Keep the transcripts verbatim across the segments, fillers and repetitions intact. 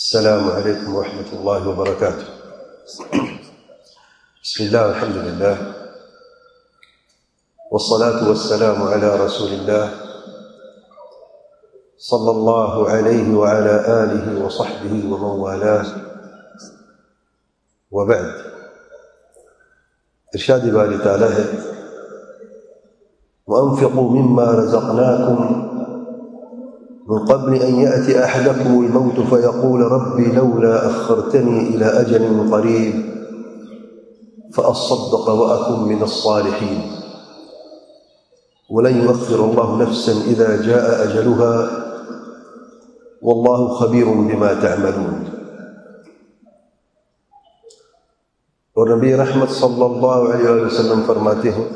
السلام عليكم ورحمة الله وبركاته. بسم الله والحمد لله والصلاة والسلام على رسول الله صلى الله عليه وعلى آله وصحبه ومن والاه وبعد. ارشاد باری تعالی ہے وأنفقوا مما رزقناكم من قبل أن يأتي أحدكم الموت فيقول ربي لولا أخرتني إلى أجل قريب فأصدق وأكن من الصالحين ولن يؤخر الله نفسا إذا جاء أجلها والله خبير بما تعملون. اور نبی رحمت صلی اللہ علیہ وسلم فرماتے ہیں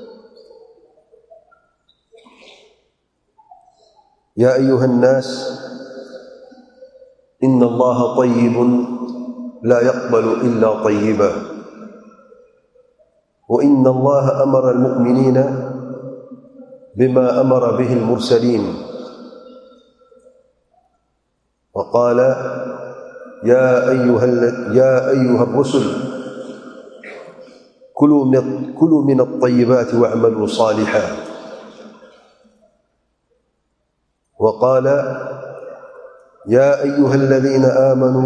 يا أيها الناس إن الله طيب لا يقبل إلا طيبا وإن الله أمر المؤمنين بما أمر به المرسلين وقال يا أيها, يا أيها الرسل كلوا من, كلوا من الطيبات واعملوا صالحا وقال يا أيها الذين آمنوا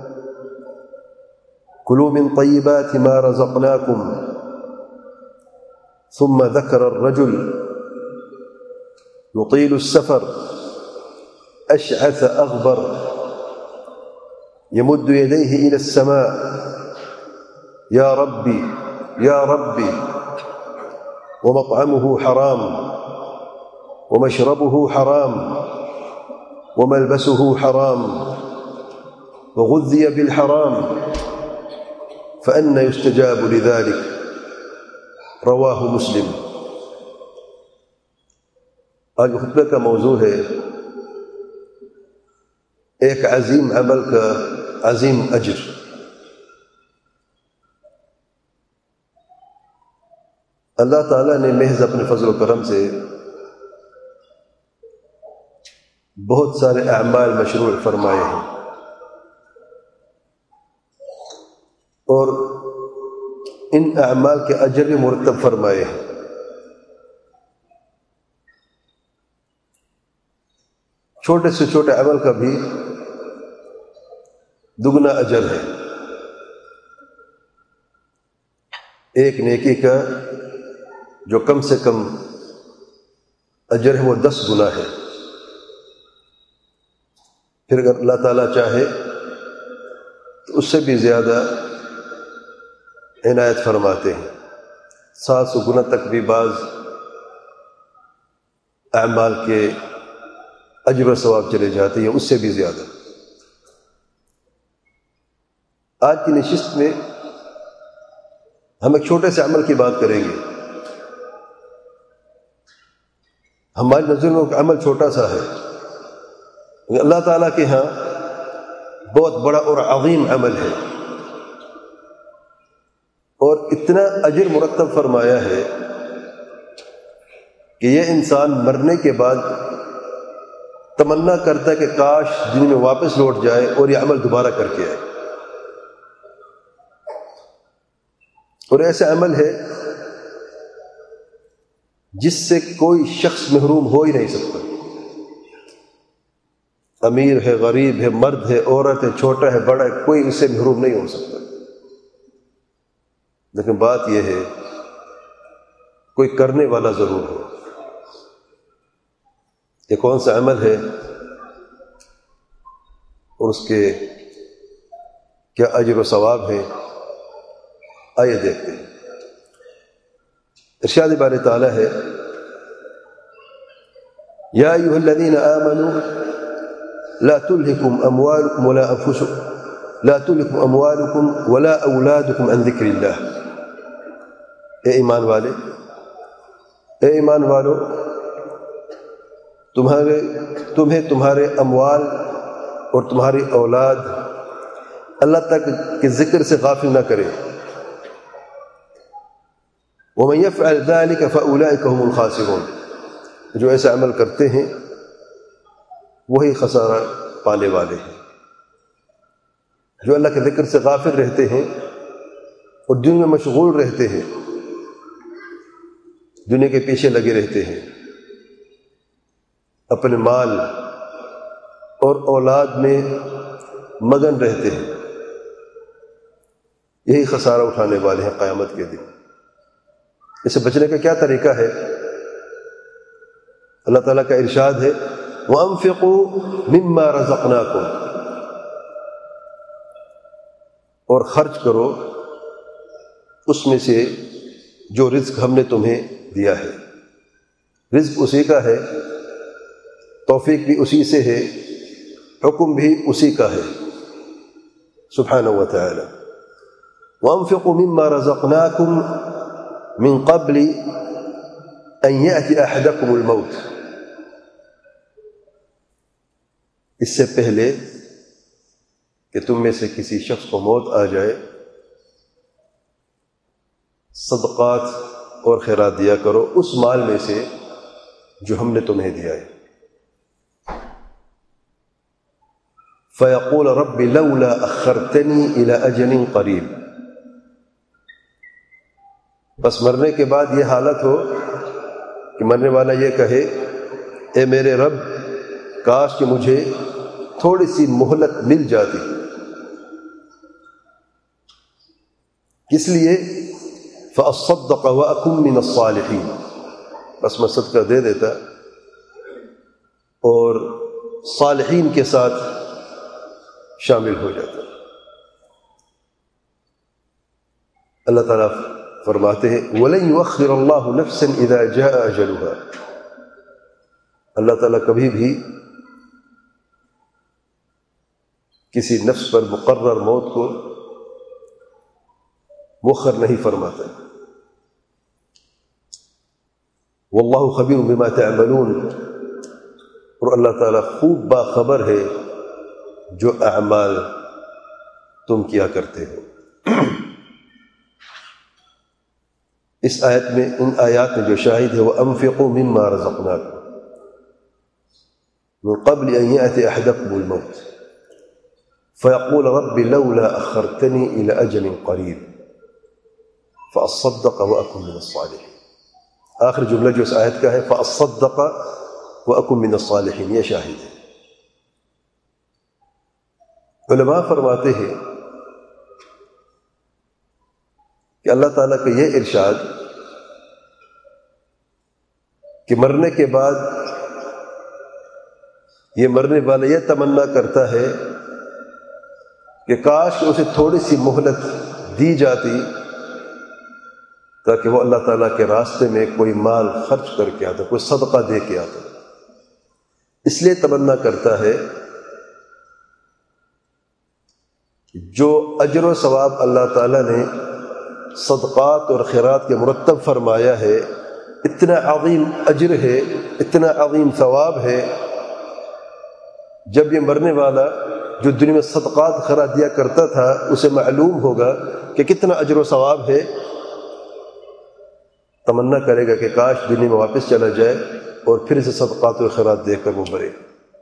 كلوا من طيبات ما رزقناكم ثم ذكر الرجل يطيل السفر أشعث أغبر يمد يديه إلى السماء يا ربي يا ربي ومطعمه حرام ومشربه حرام وملبسه حرام وغذي بالحرام فأنى يستجاب لذلك رواه مسلم. آج خطبہ کا موضوع ہے ایک عظیم عمل کا عظیم اجر. اللہ تعالیٰ نے محض اپنے فضل و کرم سے بہت سارے اعمال مشروع فرمائے ہیں اور ان اعمال کے اجر بھی مرتب فرمائے ہیں. چھوٹے سے چھوٹے عمل کا بھی دگنا اجر ہے. ایک نیکی کا جو کم سے کم اجر ہے وہ دس گنا ہے. پھر اگر اللہ تعالیٰ چاہے تو اس سے بھی زیادہ عنایت فرماتے ہیں. سات سو گنا تک بھی بعض اعمال کے اجر و ثواب چلے جاتے ہیں, اس سے بھی زیادہ. آج کی نشست میں ہم ایک چھوٹے سے عمل کی بات کریں گے. ہماری نظر میں عمل چھوٹا سا ہے, اللہ تعالیٰ کے ہاں بہت بڑا اور عظیم عمل ہے اور اتنا اجر مرتب فرمایا ہے کہ یہ انسان مرنے کے بعد تمنا کرتا ہے کہ کاش دنیا میں واپس لوٹ جائے اور یہ عمل دوبارہ کر کے آئے. اور ایسا عمل ہے جس سے کوئی شخص محروم ہو ہی نہیں سکتا. امیر ہے, غریب ہے, مرد ہے, عورت ہے, چھوٹا ہے, بڑا ہے, کوئی اس سے محروم نہیں ہو سکتا. لیکن بات یہ ہے کوئی کرنے والا ضرور ہو. یہ کون سا عمل ہے اور اس کے کیا اجر و ثواب ہے, آئیے دیکھتے ہیں. ارشاد باری تعالی ہے یا ایھا الذین آمنوا لا تلهكم اموالكم ولا انفسكم لا تلهكم اموالكم ولا اولادكم عن ذکر اللہ. اے ایمان والے, اے ایمان والو, تمہارے تمہیں تمہارے اموال اور تمہاری اولاد اللہ تک کے ذکر سے غافل نہ کرے. ومن يفعل ذلك فاولئك هم الخاسرون. جو ایسا عمل کرتے ہیں وہی خسارہ پانے والے ہیں. جو اللہ کے ذکر سے غافل رہتے ہیں اور دنیا میں مشغول رہتے ہیں، دنیا کے پیچھے لگے رہتے ہیں، اپنے مال اور اولاد میں مگن رہتے ہیں، یہی خسارہ اٹھانے والے ہیں قیامت کے دن۔ اس سے بچنے کا کیا طریقہ ہے؟ اللہ تعالیٰ کا ارشاد ہے وَأَنفِقُوا مِمَّا رَزَقْنَاكُمْ، اور خرچ کرو اس میں سے جو رزق ہم نے تمہیں دیا ہے۔ رزق اسی کا ہے، توفیق بھی اسی سے ہے، حکم بھی اسی کا ہے سبحانہ و تعالی۔ وَأَنفِقُوا مِمَّا رَزَقْنَاكُمْ مِن قَبْلِ أَن يَأْتِيَ أَحَدَكُمُ الْمَوْتُ، اس سے پہلے کہ تم میں سے کسی شخص کو موت آ جائے، صدقات اور خیرات دیا کرو اس مال میں سے جو ہم نے تمہیں دیا ہے۔ فَيَقُولَ رَبِّ لَوْلَا أَخَّرْتَنِي إِلَىٰ أَجَلٍ قَرِيبٍ، بس مرنے کے بعد یہ حالت ہو کہ مرنے والا یہ کہے اے میرے رب کاش کہ مجھے تھوڑی سی مہلت مل جاتی، کس لیے؟ فَأَصَّدَّقَ وَأَكُن مِّنَ الصَّالِحِينَ، بس میں صدقہ دے دیتا اور صالحین کے ساتھ شامل ہو جاتا۔ اللہ تعالیٰ فرماتے ہیں وَلَن يُؤَخِّرَ اللَّهُ نَفْسًا إِذَا جَاءَ أَجَلُهَا، اللہ تعالیٰ کبھی بھی کسی نفس پر مقرر موت کو مؤخر نہیں فرماتا۔ واللہ خبیر بما تعملون، اور اللہ تعالیٰ خوب باخبر ہے جو اعمال تم کیا کرتے ہو۔ اس آیت میں، ان آیات میں جو شاہد ہے وہ انفقوا مما رزقناکم من قبل ان یأتی احدکم الموت فیقول رب لولا اخرتنی الى اجل قریب فاصدق واکن من الصالحین۔ آخر جملہ جو اس آیت کا ہے فاصدق واکن من الصالحین، یہ شاہد ہے۔ علماء فرماتے ہیں کہ اللہ تعالیٰ کا یہ ارشاد کہ مرنے کے بعد یہ مرنے والا یہ تمنا کرتا ہے کہ کاش اسے تھوڑی سی مہلت دی جاتی تاکہ وہ اللہ تعالیٰ کے راستے میں کوئی مال خرچ کر کے آتا، کوئی صدقہ دے کے آتا۔ اس لیے تمنا کرتا ہے جو اجر و ثواب اللہ تعالیٰ نے صدقات اور خیرات کے مرتب فرمایا ہے، اتنا عظیم اجر ہے، اتنا عظیم ثواب ہے، جب یہ مرنے والا جو دنیا میں صدقات خیرات دیا کرتا تھا اسے معلوم ہوگا کہ کتنا اجر و ثواب ہے، تمنا کرے گا کہ کاش دنیا میں واپس چلا جائے اور پھر اسے صدقات و خیرات دے کر وہ مرے۔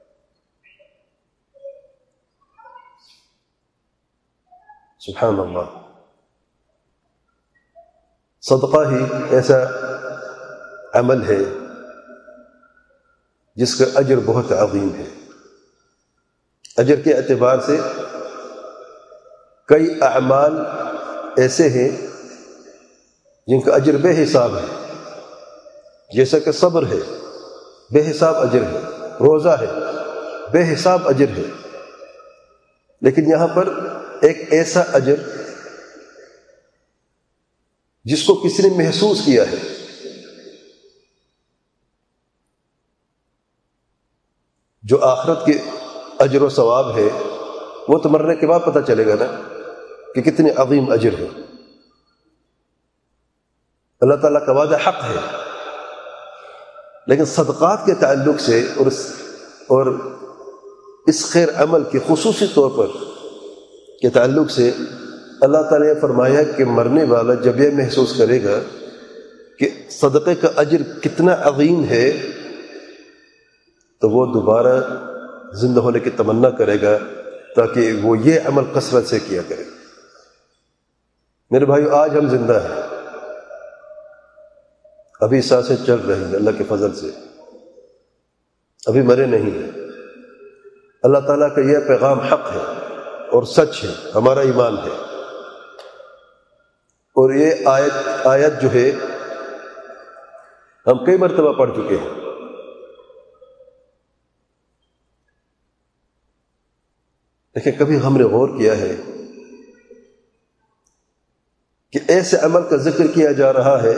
سبحان اللہ، صدقہ ہی ایسا عمل ہے جس کا اجر بہت عظیم ہے۔ اجر کے اعتبار سے کئی اعمال ایسے ہیں جن کا اجر بے حساب ہے، جیسا کہ صبر ہے، بے حساب اجر ہے، روزہ ہے، بے حساب اجر ہے، لیکن یہاں پر ایک ایسا اجر جس کو کسی نے محسوس کیا ہے، جو آخرت کے اجر و ثواب ہے وہ تو مرنے کے بعد پتہ چلے گا نا کہ کتنے عظیم اجر ہے۔ اللہ تعالیٰ کا وعدہ حق ہے، لیکن صدقات کے تعلق سے اور اس اور اس خیر عمل کے خصوصی طور پر کے تعلق سے اللہ تعالیٰ نے فرمایا کہ مرنے والا جب یہ محسوس کرے گا کہ صدقے کا اجر کتنا عظیم ہے تو وہ دوبارہ زندہ ہونے کی تمنا کرے گا تاکہ وہ یہ عمل کثرت سے کیا کرے۔ میرے بھائیو، آج ہم زندہ ہیں، ابھی سانسیں چل رہی ہیں اللہ کے فضل سے، ابھی مرے نہیں ہیں۔ اللہ تعالیٰ کا یہ پیغام حق ہے اور سچ ہے، ہمارا ایمان ہے۔ اور یہ آیت آیت جو ہے ہم کئی مرتبہ پڑھ چکے ہیں۔ لیکن کبھی ہم نے غور کیا ہے کہ ایسے عمل کا ذکر کیا جا رہا ہے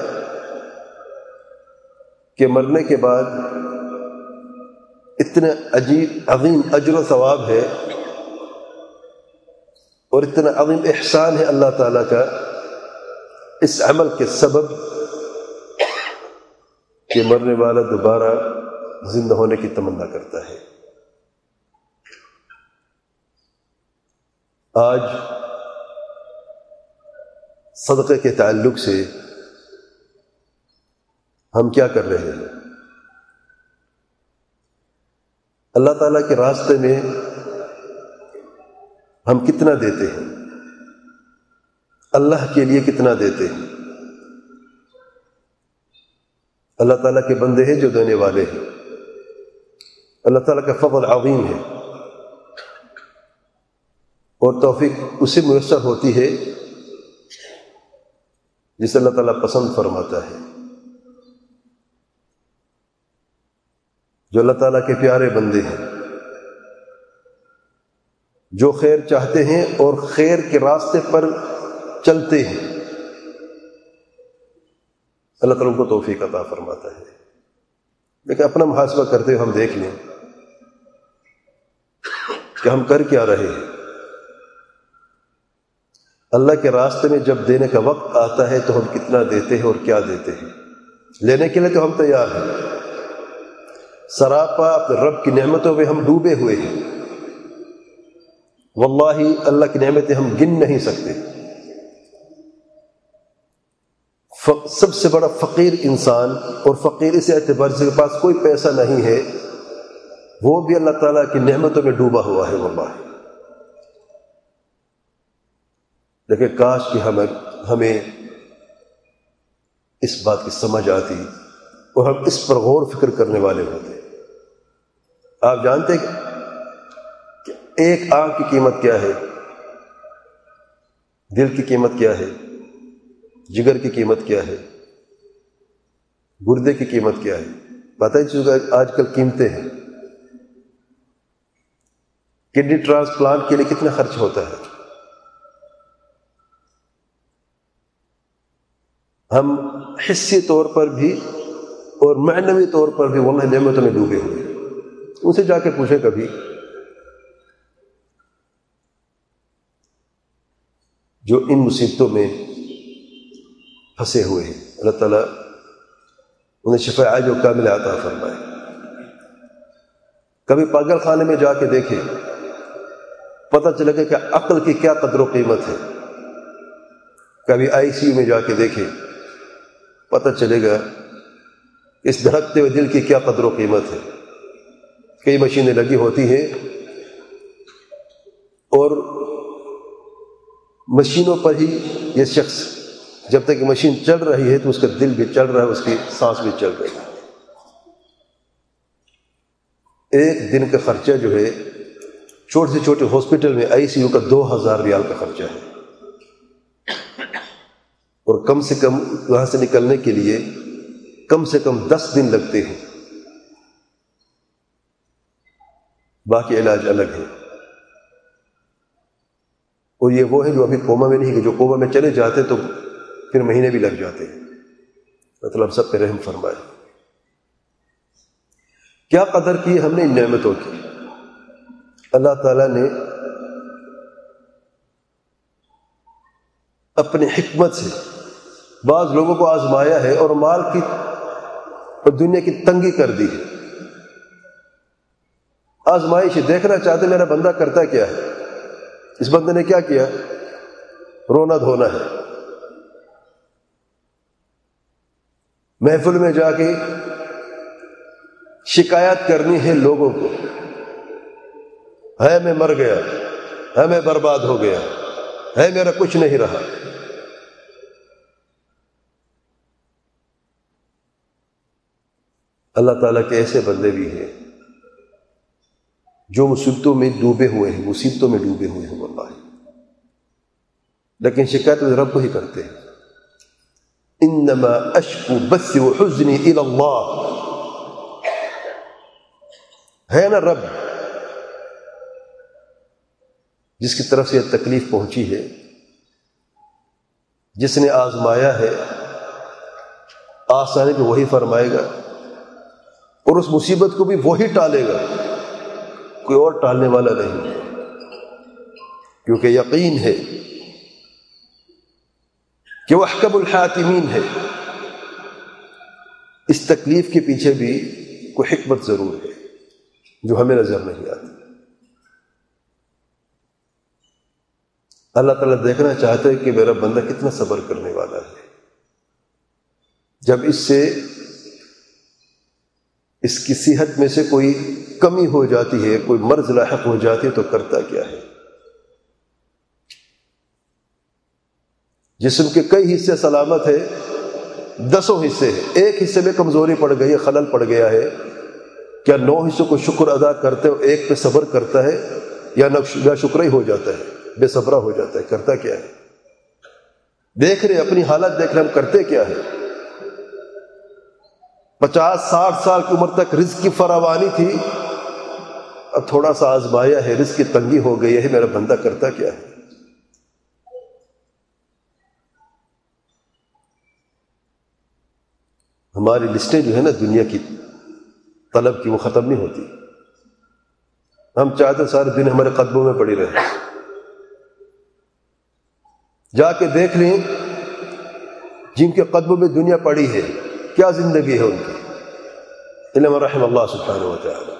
کہ مرنے کے بعد اتنا عجیب عظیم اجر و ثواب ہے اور اتنا عظیم احسان ہے اللہ تعالیٰ کا اس عمل کے سبب کہ مرنے والا دوبارہ زندہ ہونے کی تمنا کرتا ہے۔ آج صدقے کے تعلق سے ہم کیا کر رہے ہیں؟ اللہ تعالیٰ کے راستے میں ہم کتنا دیتے ہیں؟ اللہ کے لیے کتنا دیتے ہیں؟ اللہ تعالیٰ کے بندے ہیں جو دینے والے ہیں، اللہ تعالیٰ کا فضل عظیم ہے اور توفیق اسے میسر ہوتی ہے جسے اللہ تعالیٰ پسند فرماتا ہے۔ جو اللہ تعالیٰ کے پیارے بندے ہیں، جو خیر چاہتے ہیں اور خیر کے راستے پر چلتے ہیں، اللہ تعالیٰ ان کو توفیق عطا فرماتا ہے۔ لیکن اپنا محاسبہ کرتے ہوئے ہم دیکھ لیں کہ ہم کر کیا رہے ہیں۔ اللہ کے راستے میں جب دینے کا وقت آتا ہے تو ہم کتنا دیتے ہیں اور کیا دیتے ہیں؟ لینے کے لیے تو ہم تیار ہیں، سراپا اپنے رب کی نعمتوں میں ہم ڈوبے ہوئے ہیں۔ واللہ اللہ کی نعمتیں ہم گن نہیں سکتے۔ سب سے بڑا فقیر انسان، اور فقیر اس اعتبار سے کے پاس کوئی پیسہ نہیں ہے، وہ بھی اللہ تعالیٰ کی نعمتوں میں ڈوبا ہوا ہے واللہ۔ لیکن کاش کہ ہمیں ہمیں اس بات کی سمجھ آتی اور ہم اس پر غور فکر کرنے والے ہوتے۔ آپ جانتے کہ ایک آنکھ کی قیمت کیا ہے، دل کی قیمت کیا ہے، جگر کی قیمت کیا ہے، گردے کی قیمت کیا ہے؟ پتہ ہے چیز آج کل قیمتیں ہیں۔ کڈنی ٹرانسپلانٹ کے لیے کتنا خرچ ہوتا ہے؟ ہم حصی طور پر بھی اور معنوی طور پر بھی واللہ نعمتوں میں ڈوبے ہوئے۔ ان سے جا کے پوچھیں کبھی جو ان مصیبتوں میں پھنسے ہوئے ہیں، اللہ تعالیٰ انہیں شفاء عاجل و کامل عطا فرمائے۔ کبھی پاگل خانے میں جا کے دیکھیں، پتہ چلے گا کہ عقل کی کیا قدر و قیمت ہے۔ کبھی آئی سی یو میں جا کے دیکھیں، پتہ چلے گا اس دھڑکتے ہوئے دل کی کیا قدر و قیمت ہے۔ کئی مشینیں لگی ہوتی ہیں اور مشینوں پر ہی یہ شخص جب تک مشین چل رہی ہے تو اس کا دل بھی چل رہا ہے، اس کی سانس بھی چل رہی ہے۔ ایک دن کا خرچہ جو ہے چھوٹے سے چھوٹے ہاسپٹل میں آئی سی یو کا دو ہزار ریال کا خرچہ ہے، اور کم سے کم وہاں سے نکلنے کے لیے کم سے کم دس دن لگتے ہیں، باقی علاج الگ ہے۔ اور یہ وہ ہے جو ابھی کوما میں نہیں، کہ جو کوما میں چلے جاتے تو پھر مہینے بھی لگ جاتے ہیں۔ مطلب سب پہ رحم فرمائے۔ کیا قدر کی ہم نے ان نعمتوں کی؟ اللہ تعالیٰ نے اپنی حکمت سے بعض لوگوں کو آزمایا ہے اور مال کی اور دنیا کی تنگی کر دی ہے۔ آزمائش دیکھنا چاہتے میرا بندہ کرتا کیا ہے۔ اس بندے نے کیا کیا؟ رونا دھونا ہے، محفل میں جا کے شکایت کرنی ہے لوگوں کو، ہے میں مر گیا، ہے میں برباد ہو گیا، ہے میرا کچھ نہیں رہا۔ اللہ تعالیٰ کے ایسے بندے بھی ہیں جو مصیبتوں میں ڈوبے ہوئے ہیں، مصیبتوں میں ڈوبے ہوئے ہیں واللہ، لیکن شکایت رب کو ہی کرتے ہیں۔ انما اشکو بثی وحزنی الی اللہ، ہے نا رب جس کی طرف سے یہ تکلیف پہنچی ہے، جس نے آزمایا ہے، آسانی بھی وہی فرمائے گا اور اس مصیبت کو بھی وہی ٹالے گا، کوئی اور ٹالنے والا نہیں، کیونکہ یقین ہے کہ وہ احکم الحاکمین ہے۔ اس تکلیف کے پیچھے بھی کوئی حکمت ضرور ہے جو ہمیں نظر نہیں آتی۔ اللہ تعالیٰ دیکھنا چاہتا ہے کہ میرا بندہ کتنا صبر کرنے والا ہے۔ جب اس سے اس کی صحت میں سے کوئی کمی ہو جاتی ہے، کوئی مرض لاحق ہو جاتی ہے، تو کرتا کیا ہے؟ جسم کے کئی حصے سلامت ہے، دسوں حصے ہیں، ایک حصے میں کمزوری پڑ گئی ہے، خلل پڑ گیا ہے، کیا نو حصوں کو شکر ادا کرتے ہو ایک پہ صبر کرتا ہے، یا نا شکر ہی ہو جاتا ہے، بے صبرہ ہو جاتا ہے؟ کرتا کیا ہے؟ دیکھ رہے اپنی حالت، دیکھ رہے ہم کرتے کیا ہے؟ پچاس ساٹھ سال کی عمر تک رزق کی فراوانی تھی، اب تھوڑا سا آزمایا ہے، رزق کی تنگی ہو گئی ہے، میرا بندہ کرتا کیا ہے؟ ہماری لسٹیں جو ہے نا دنیا کی طلب کی، وہ ختم نہیں ہوتی۔ ہم چاہتے سارے دن ہمارے قدموں میں پڑی رہے۔ جا کے دیکھ لیں جن کے قدموں میں دنیا پڑی ہے، کیا زندگی ہے ان کی، الا من رحم اللہ سبحانہ و تعالی۔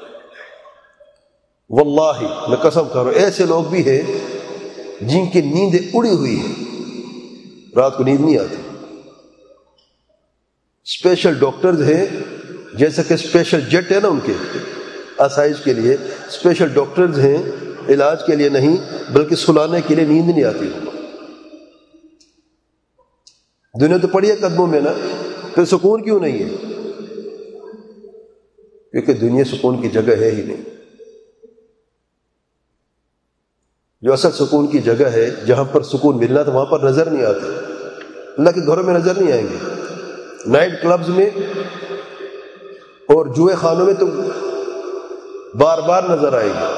واللہ میں قسم کروں ایسے لوگ بھی ہیں جن کی نیندیں اڑی ہوئی ہیں، رات کو نیند نہیں آتی۔ اسپیشل ڈاکٹرز ہیں، جیسا کہ اسپیشل جیٹ ہے نا ان کے آسائش کے لیے، اسپیشل ڈاکٹرز ہیں، علاج کے لیے نہیں بلکہ سلانے کے لیے، نیند نہیں آتی۔ دنیا تو پڑی ہے قدموں میں نا، پھر سکون کیوں نہیں ہے؟ کیونکہ دنیا سکون کی جگہ ہے ہی نہیں۔ جو اصل سکون کی جگہ ہے، جہاں پر سکون ملنا تھا، وہاں پر نظر نہیں آتے۔ اللہ کے گھروں میں نظر نہیں آئیں گے، نائٹ کلبز میں اور جوئے خانوں میں تو بار بار نظر آئے گی۔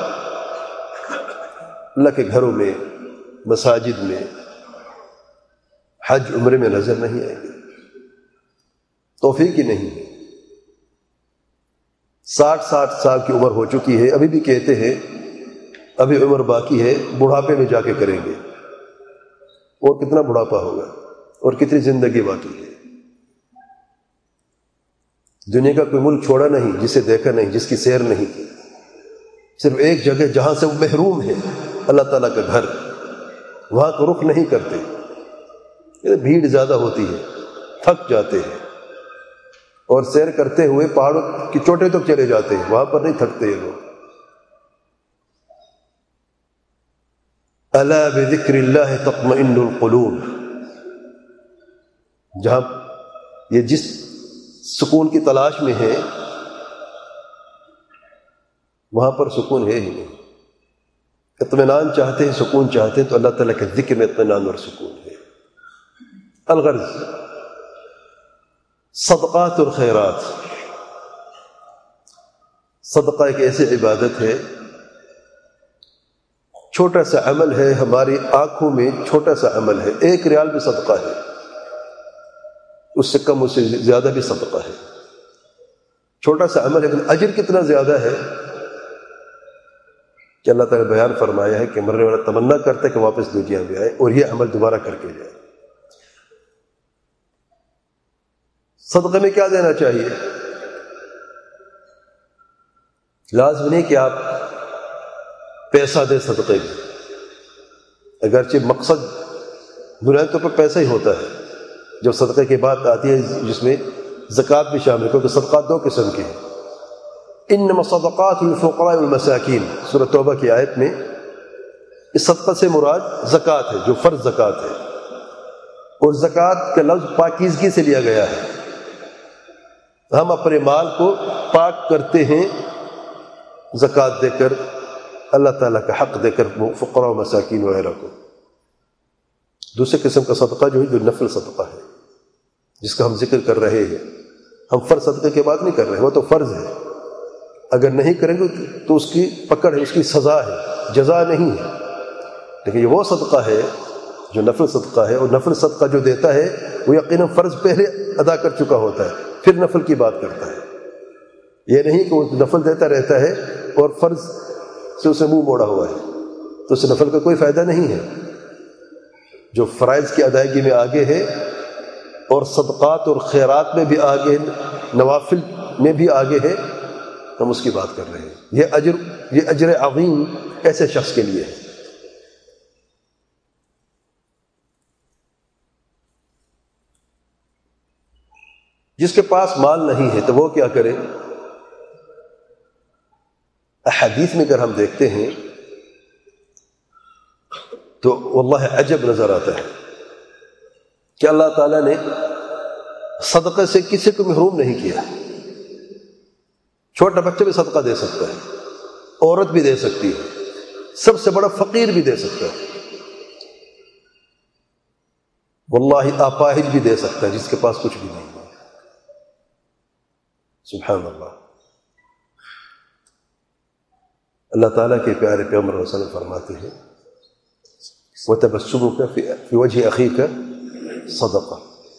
اللہ کے گھروں میں، مساجد میں، حج عمرے میں نظر نہیں آئیں گے، توفیق ہی نہیں ہے۔ ساٹھ ساٹھ سال کی عمر ہو چکی ہے، ابھی بھی کہتے ہیں ابھی عمر باقی ہے، بڑھاپے میں جا کے کریں گے، اور کتنا بڑھاپا ہوگا اور کتنی زندگی باقی ہے۔ دنیا کا کوئی ملک چھوڑا نہیں جسے دیکھا نہیں، جس کی سیر نہیں کی، صرف ایک جگہ جہاں سے وہ محروم ہے، اللہ تعالیٰ کا گھر، وہاں کا رخ نہیں کرتے، بھیڑ زیادہ ہوتی ہے، تھک جاتے ہیں، اور سیر کرتے ہوئے پہاڑوں کی چوٹے تک چلے جاتے ہیں، وہاں پر نہیں تھکتے یہ لوگ۔ الا بذکر اللہ تطمئن القلوب، جہاں یہ جس سکون کی تلاش میں ہے وہاں پر سکون ہے ہی نہیں۔ اطمینان چاہتے ہیں، سکون چاہتے ہیں تو اللہ تعالیٰ کے ذکر میں اطمینان اور سکون ہے۔ الغرض صدقات اور خیرات، صدقہ ایک ایسی عبادت ہے، چھوٹا سا عمل ہے، ہماری آنکھوں میں چھوٹا سا عمل ہے، ایک ریال بھی صدقہ ہے، اس سے کم اس سے زیادہ بھی صدقہ ہے، چھوٹا سا عمل ہے، لیکن اجر کتنا زیادہ ہے کہ اللہ تعالیٰ نے بیان فرمایا ہے کہ مرنے والا تمنا کرتا ہے کہ واپس دنیا میں آئے اور یہ عمل دوبارہ کر کے جائے۔ صدقے میں کیا دینا چاہیے؟ لازم نہیں کہ آپ پیسہ دیں صدقے میں، اگرچہ مقصد بنیادی طور پر پیسہ ہی ہوتا ہے، جب صدقے کی بات آتی ہے جس میں زکوٰۃ بھی شامل ہے، کیونکہ صدقات دو قسم کے ہیں۔ انما الصدقات للفقراء والمساکین، سورۃ توبہ کی آیت میں اس صدقہ سے مراد زکوٰۃ ہے، جو فرض زکوٰۃ ہے، اور زکوٰۃ کا لفظ پاکیزگی سے لیا گیا ہے۔ ہم اپنے مال کو پاک کرتے ہیں زکوٰۃ دے کر، اللہ تعالیٰ کا حق دے کر فقراء و مساکین وغیرہ کو۔ دوسرے قسم کا صدقہ جو ہے جو نفل صدقہ ہے، جس کا ہم ذکر کر رہے ہیں، ہم فرض صدقے کی بات نہیں کر رہے، وہ تو فرض ہے، اگر نہیں کریں گے تو اس کی پکڑ ہے، اس کی سزا ہے، جزا نہیں ہے۔ لیکن یہ وہ صدقہ ہے جو نفل صدقہ ہے، اور نفل صدقہ جو دیتا ہے وہ یقیناً فرض پہلے ادا کر چکا ہوتا ہے، پھر نفل کی بات کرتا ہے۔ یہ نہیں کہ وہ نفل دیتا رہتا ہے اور فرض سے اسے منہ موڑا ہوا ہے، تو اس نفل کا کوئی فائدہ نہیں ہے۔ جو فرائض کی ادائیگی میں آگے ہے اور صدقات اور خیرات میں بھی آگے، نوافل میں بھی آگے ہے، ہم اس کی بات کر رہے ہیں۔ یہ اجر یہ اجر عظیم ایسے شخص کے لیے ہے۔ جس کے پاس مال نہیں ہے تو وہ کیا کرے؟ احادیث میں اگر ہم دیکھتے ہیں تو واللہ عجب نظر آتا ہے کہ اللہ تعالیٰ نے صدقے سے کسی کو محروم نہیں کیا۔ چھوٹا بچہ بھی صدقہ دے سکتا ہے، عورت بھی دے سکتی ہے، سب سے بڑا فقیر بھی دے سکتا ہے، واللہ اپاہج بھی دے سکتا ہے جس کے پاس کچھ بھی نہیں ہے۔ سبحان اللہ۔ اللہ تعالیٰ کے پیارے پیغمبر صلی اللہ علیہ وسلم فرماتے ہیں وَتَبَسُّمُكَ فِي وَجْهِ أَخِيكَ صَدَقَةٌ،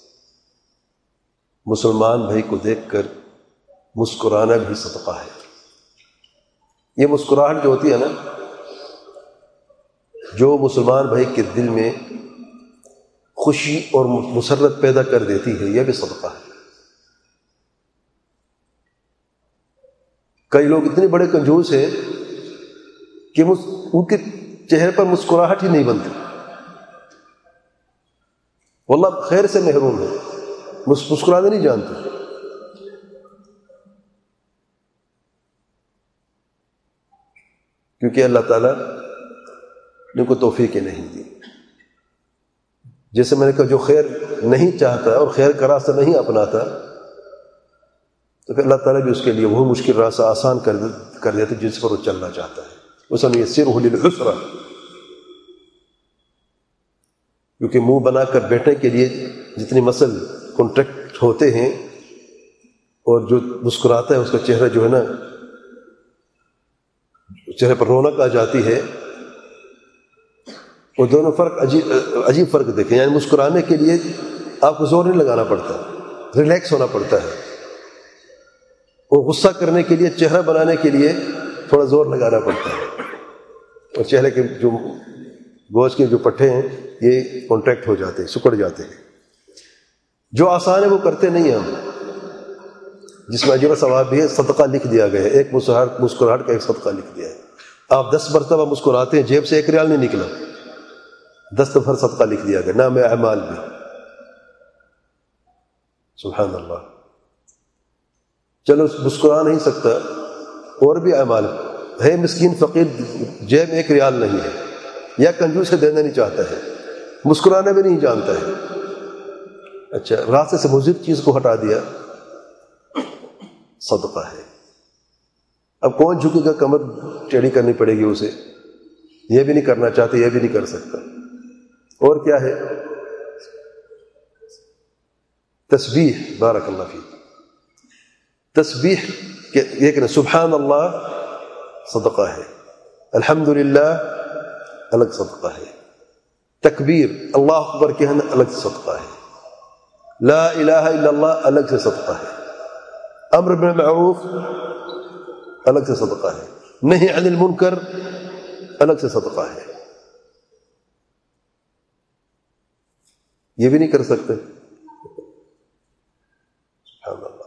مسلمان بھائی کو دیکھ کر مسکرانا بھی صدقہ ہے۔ یہ مسکراہٹ جو ہوتی ہے نا، جو مسلمان بھائی کے دل میں خوشی اور مسرت پیدا کر دیتی ہے، یہ بھی صدقہ ہے۔ کئی لوگ اتنے بڑے کنجوس ہیں کہ ان کے چہرے پر مسکراہٹ ہی نہیں بنتی، واللہ خیر سے محروم ہے، مسکرانے نہیں جانتے۔ کیونکہ اللہ تعالیٰ نے ان کو توفیق نہیں دی۔ جیسے میں نے کہا، جو خیر نہیں چاہتا اور خیر کا راستہ نہیں اپناتا، تو پھر اللہ تعالیٰ بھی اس کے لیے وہ مشکل راستہ آسان کر کر دیتے جس پر وہ چلنا چاہتا ہے۔ وَسَنُيَسِّرُهُ لِلْعُسْرَىٰ، کیونکہ منہ بنا کر بیٹھنے کے لیے جتنی مسل کانٹریکٹ ہوتے ہیں، اور جو مسکراتا ہے اس کا چہرہ جو ہے نا، چہرے پر رونق آ جاتی ہے، وہ دونوں فرق عجیب عجیب فرق دیکھیں۔ یعنی مسکرانے کے لیے آپ کو زور نہیں لگانا پڑتا، ریلیکس ہونا پڑتا ہے، اور غصہ کرنے کے لیے، چہرہ بنانے کے لیے تھوڑا زور لگانا پڑتا ہے، اور چہرے کے جو گوشت کے جو پٹھے ہیں یہ کانٹریکٹ ہو جاتے ہیں، سکڑ جاتے ہیں۔ جو آسان ہے وہ کرتے نہیں ہیں ہم، جس میں اجر و ثواب بھی ہے۔ صدقہ لکھ دیا گیا ہے، ایک مسکراہٹ مسکراہٹ کا ایک صدقہ لکھ دیا ہے۔ آپ دس مرتبہ مسکراتے ہیں، جیب سے ایک ریال نہیں نکلا، دس دفعہ صدقہ لکھ دیا گیا، نام اعمال بھی۔ سبحان اللہ۔ چلو مسکرا نہیں سکتا، اور بھی اعمال ہے، مسکین فقیر جیب میں ایک ریال نہیں ہے، یا کنجوس سے دینا نہیں چاہتا ہے، مسکرانا بھی نہیں جانتا ہے، اچھا راستے سے مضر چیز کو ہٹا دیا، صدقہ ہے۔ اب کون جھکے گا؟ کمر ٹیڑھی کرنی پڑے گی اسے، یہ بھی نہیں کرنا چاہتے، یہ بھی نہیں کر سکتا۔ اور کیا ہے؟ تسبیح، بارک اللہ فیک۔ تسبیح یہ کہ سبحان اللہ صدقہ ہے، الحمدللہ الگ صدقہ ہے، تکبیر اللہ اکبر کہنا الگ صدقہ ہے، لا الہ الا اللہ الگ سے صدقہ ہے، امر بالمعروف الگ سے صدقہ ہے، نہی عن المنکر الگ سے صدقہ ہے۔ یہ بھی نہیں کر سکتے، سبحان اللہ۔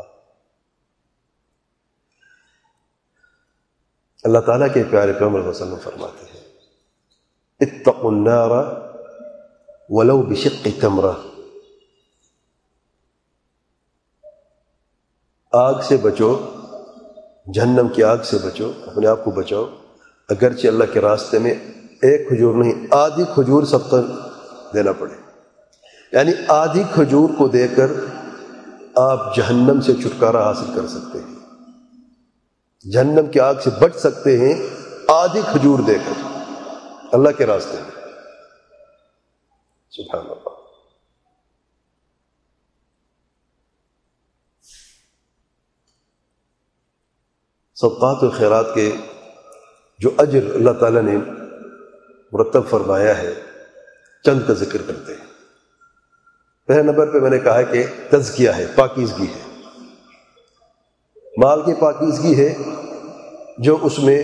اللہ تعالیٰ کے پیارے پیغمبر صلی اللہ علیہ وسلم فرماتے ہیں اتقوا النار ولو بشق تمرہ، آگ سے بچو، جہنم کی آگ سے بچو، اپنے آپ کو بچاؤ، اگرچہ اللہ کے راستے میں ایک کھجور نہیں، آدھی کھجور صدقہ دینا پڑے، یعنی آدھی کھجور کو دے کر آپ جہنم سے چھٹکارا حاصل کر سکتے ہیں، جہنم کی آگ سے بچ سکتے ہیں آدھی کھجور دے کر اللہ کے راستے میں۔ سبحان اللہ۔ صدقات و خیرات کے جو اجر اللہ تعالیٰ نے مرتب فرمایا ہے، چند کا ذکر کرتے ہیں۔ پہلے نمبر پہ میں نے کہا کہ تزکیہ ہے، پاکیزگی ہے۔ مال کی پاکیزگی ہے جو اس میں